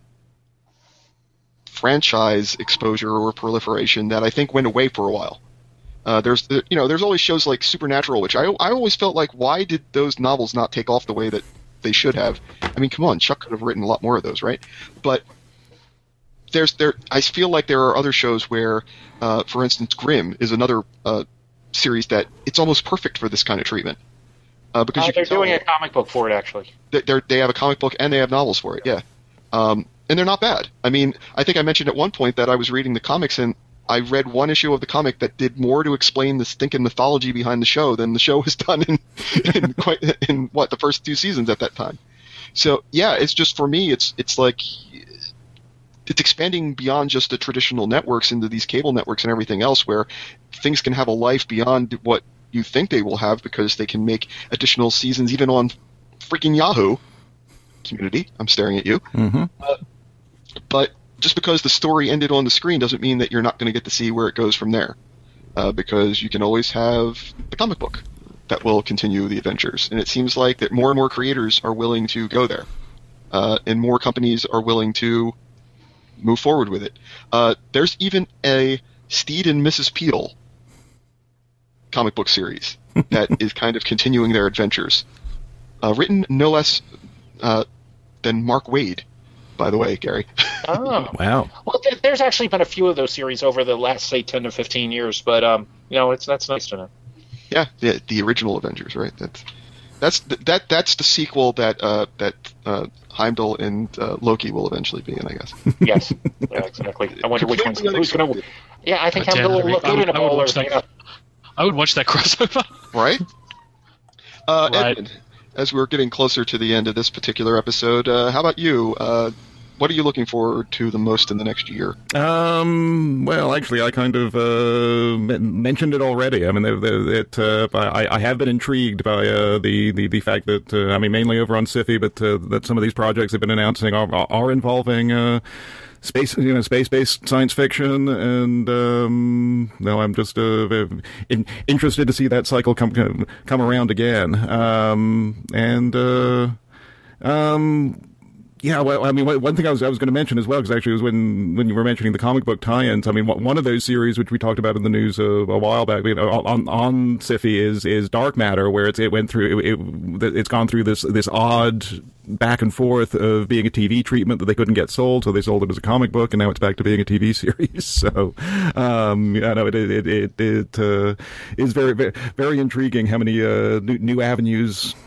franchise exposure or proliferation that I think went away for a while. Uh, there's, you know, there's always shows like Supernatural, which I, I always felt like, why did those novels not take off the way that they should have? I mean, come on, Chuck could have written a lot more of those, right? But there's there, I feel like there are other shows where, uh, for instance, Grimm is another uh, series that it's almost perfect for this kind of treatment. Uh, because Uh, you they're can doing tell a comic book for it, actually. that they're, they have a comic book and they have novels for it, yeah. Um, and they're not bad. I mean, I think I mentioned at one point that I was reading the comics and I read one issue of the comic that did more to explain the stinking mythology behind the show than the show has done in, in, quite, in what, the first two seasons at that time. So, yeah, it's just, for me, it's it's like, it's expanding beyond just the traditional networks into these cable networks and everything else where things can have a life beyond what you think they will have because they can make additional seasons even on freaking Yahoo. Community, I'm staring at you. Mm-hmm. Uh, but just because the story ended on the screen doesn't mean that you're not going to get to see where it goes from there. Uh, because you can always have the comic book that will continue the adventures. And it seems like that more and more creators are willing to go there. Uh, and more companies are willing to move forward with it. Uh, there's even a Steed and Missus Peel comic book series that is kind of continuing their adventures. Uh, written no less uh, than Mark Waid, by the way, Gary. Oh. Wow. Well, th- there's actually been a few of those series over the last, say, ten to fifteen years, but, um, you know, it's that's nice to know. Yeah, the, the original Avengers, right? That's that's the, that that's the sequel that uh, that uh, Heimdall and uh, Loki will eventually be in, I guess. Yes, yeah, exactly. I wonder which one's Completely who's going to. unexpected. Yeah, I think God Heimdall damn, will look I good would- in a I would bowler. watch that- You know. I would watch that crossover. Right? Uh, Right. Edmund, as we're getting closer to the end of this particular episode, uh, how about you? Uh, what are you looking forward to the most in the next year? Um, well, actually, I kind of uh, m- mentioned it already. I mean, they, they, it, uh, I, I have been intrigued by uh, the, the the fact that uh, I mean, mainly over on Syfy, but uh, that some of these projects have been announcing are, are involving uh, space, you know, space-based science fiction, and um, no, I'm just uh, in, interested to see that cycle come come, come around again. Um, and uh, um. Yeah, well, I mean, one thing I was I was going to mention as well, because actually it was when when you were mentioning the comic book tie-ins. I mean, one of those series which we talked about in the news a, a while back, you know, on on Syfy is is Dark Matter, where it's it went through it, it, it's gone through this this odd back and forth of being a T V treatment that they couldn't get sold, so they sold it as a comic book, and now it's back to being a T V series. So, um, I know it it it, it uh, is very, very very intriguing how many uh, new, new avenues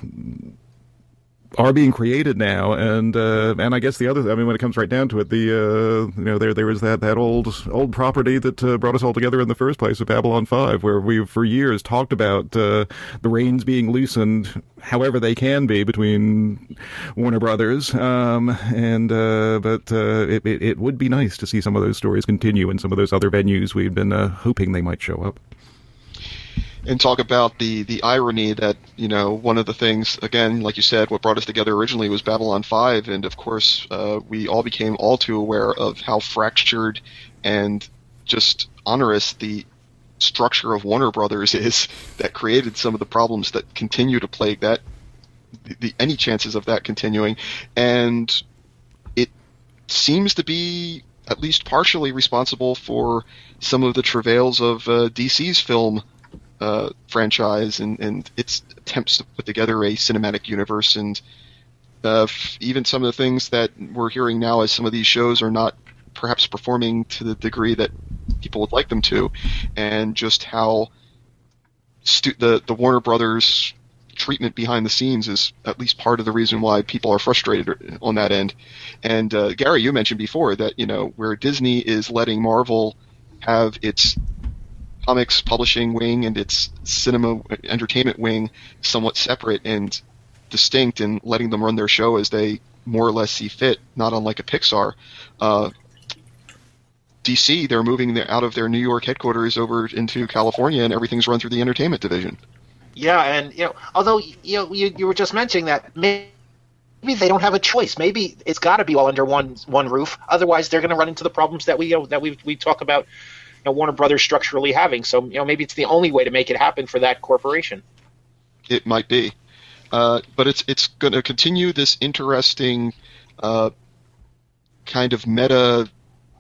are being created now, and uh, and I guess the other, I mean, when it comes right down to it, the uh, you know there there was that, that old old property that uh, brought us all together in the first place, of Babylon five, where we for years talked about uh, the reins being loosened, however they can be, between Warner Brothers, um, and uh, but uh, it, it it would be nice to see some of those stories continue in some of those other venues we've been uh, hoping they might show up. and talk about the, the irony that, you know, one of the things, again, like you said, what brought us together originally was Babylon five, and of course, uh, we all became all too aware of how fractured and just onerous the structure of Warner Brothers is that created some of the problems that continue to plague that, the, the any chances of that continuing, and it seems to be at least partially responsible for some of the travails of uh, D C's film uh, franchise and, and its attempts to put together a cinematic universe, and uh, f- even some of the things that we're hearing now as some of these shows are not perhaps performing to the degree that people would like them to, and just how stu- the, the Warner Brothers treatment behind the scenes is at least part of the reason why people are frustrated on that end. And uh, Gary, you mentioned before that, you know, where Disney is letting Marvel have its comics publishing wing and its cinema entertainment wing somewhat separate and distinct, and letting them run their show as they more or less see fit, not unlike a Pixar. Uh, D C, they're moving their, out of their New York headquarters over into California, and everything's run through the entertainment division. Yeah, and you know, although you know, you, you were just mentioning that maybe they don't have a choice. Maybe it's got to be all under one one roof. Otherwise, they're going to run into the problems that we you know, that we we talk about, you know, Warner Brothers structurally having. So you know, maybe it's the only way to make it happen for that corporation. It might be, uh, but it's it's going to continue this interesting uh, kind of meta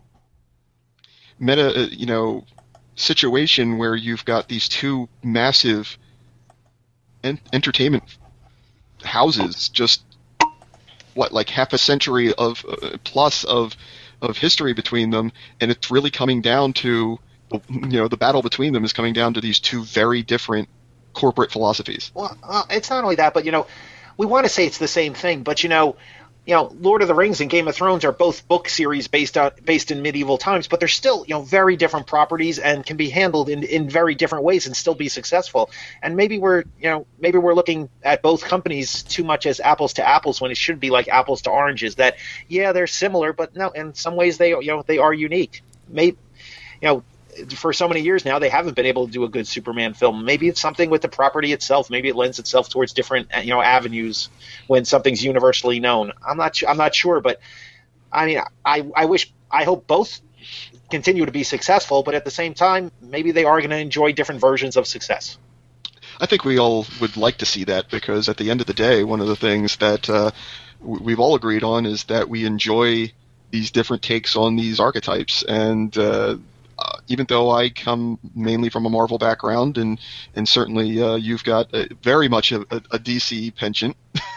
meta uh, you know situation where you've got these two massive en- entertainment houses, just what, like half a century of uh, plus of of history between them, and it's really coming down to, you know, the battle between them is coming down to these two very different corporate philosophies. Well, uh, it's not only that, but you know, we want to say it's the same thing, but you know, you know, Lord of the Rings and Game of Thrones are both book series based on based in medieval times, but they're still, you know, very different properties and can be handled in, in very different ways and still be successful. And maybe we're, you know, maybe we're looking at both companies too much as apples to apples when it should be like apples to oranges. That yeah, they're similar, but no, in some ways they, you know, they are unique. Maybe, you know, for so many years now, they haven't been able to do a good Superman film. Maybe it's something with the property itself. Maybe it lends itself towards different, you know, avenues when something's universally known. I'm not, I'm not sure, but I mean, I, I wish, I hope both continue to be successful, but at the same time, maybe they are going to enjoy different versions of success. I think we all would like to see that, because at the end of the day, one of the things that uh, we've all agreed on is that we enjoy these different takes on these archetypes. And uh, uh, even though I come mainly from a Marvel background, and and certainly uh, you've got a, very much a, a, a D C penchant,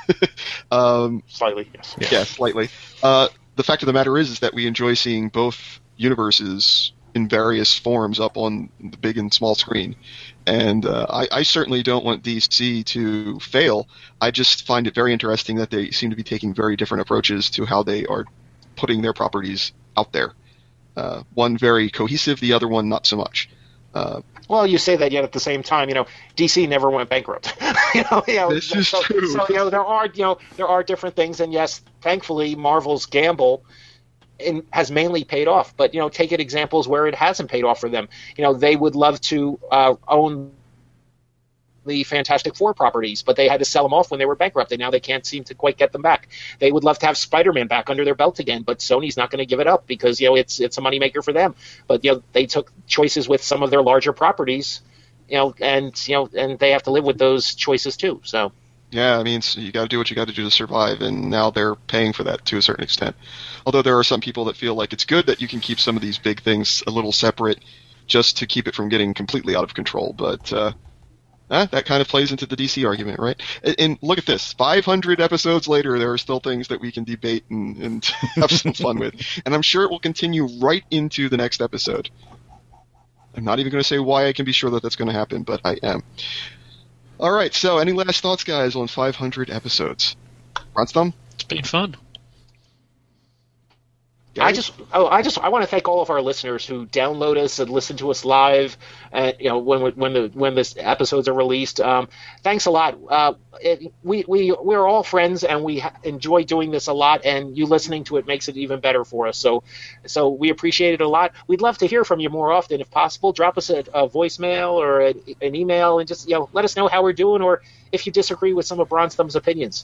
um, Slightly, yes. Yeah, yeah slightly. Uh, the fact of the matter is, is that we enjoy seeing both universes in various forms up on the big and small screen. And uh, I, I certainly don't want D C to fail. I just find it very interesting that they seem to be taking very different approaches to how they are putting their properties out there. Uh, one very cohesive, the other one not so much. Uh, well, you say that, yet at the same time, you know, D C never went bankrupt. you know, you know, this is so, true. So you know, there are you know there are different things, and yes, thankfully, Marvel's gamble in, has mainly paid off. But you know, take it examples where it hasn't paid off for them. You know, they would love to uh, own the Fantastic Four properties, but they had to sell them off when they were bankrupt, and now they can't seem to quite get them back. They would love to have Spider-Man back under their belt again, but Sony's not going to give it up because, you know, it's it's a moneymaker for them. But, you know, they took choices with some of their larger properties, you know, and, you know, and they have to live with those choices too, so. Yeah, I mean, so you got to do what you got to do to survive, and now they're paying for that to a certain extent. Although there are some people that feel like it's good that you can keep some of these big things a little separate just to keep it from getting completely out of control, but, uh, Eh, that kind of plays into the D C argument, right? And, and look at this. five hundred episodes later, there are still things that we can debate and, and have some fun with. And I'm sure it will continue right into the next episode. I'm not even going to say why I can be sure that that's going to happen, but I am. All right, so any last thoughts, guys, on five hundred episodes? Ronstom? It's been fun. I just, oh, I just, I want to thank all of our listeners who download us and listen to us live, and you know when we, when the when the episodes are released. Um, thanks a lot. Uh, it, we we we're all friends, and we ha- enjoy doing this a lot. And you listening to it makes it even better for us. So, so we appreciate it a lot. We'd love to hear from you more often, if possible. Drop us a, a voicemail or a, an email, and just you know let us know how we're doing, or if you disagree with some of Bronze Thumb's opinions.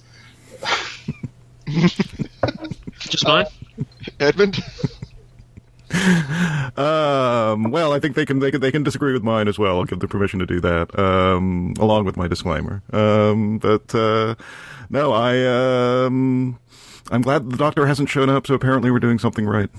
Just mine. Edmund? um, well, I think they can, they can they can disagree with mine as well. I'll give them permission to do that, um, along with my disclaimer. Um, but uh, no, I um, I'm glad the doctor hasn't shown up. So apparently we're doing something right.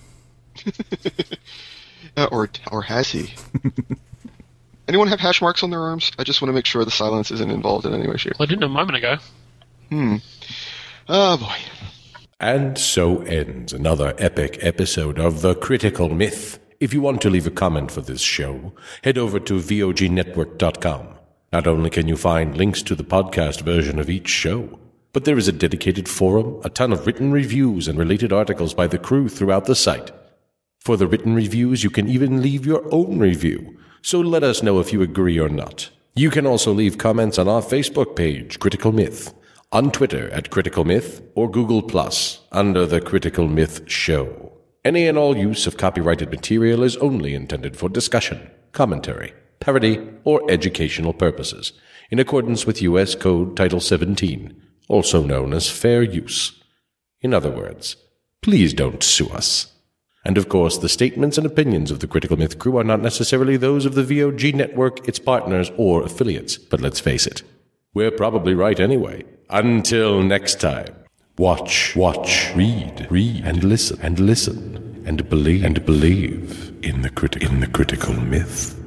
uh, or or has he? Anyone have hash marks on their arms? I just want to make sure the silence isn't involved in any way, shape. Well, I didn't a moment ago. Hmm. Oh boy. And so ends another epic episode of The Critical Myth. If you want to leave a comment for this show, head over to V O G network dot com. Not only can you find links to the podcast version of each show, but there is a dedicated forum, a ton of written reviews, and related articles by the crew throughout the site. For the written reviews, you can even leave your own review, so let us know if you agree or not. You can also leave comments on our Facebook page, Critical Myth, on Twitter at Critical Myth, or Google Plus under The Critical Myth Show. Any and all use of copyrighted material is only intended for discussion, commentary, parody, or educational purposes, in accordance with U S Code Title seventeen, also known as Fair Use. In other words, please don't sue us. And of course, the statements and opinions of the Critical Myth crew are not necessarily those of the V O G network, its partners, or affiliates, but let's face it, we're probably right anyway. Until next time, watch, watch, read, read, and listen, and listen, and believe, and believe in the criti- in the critical myth.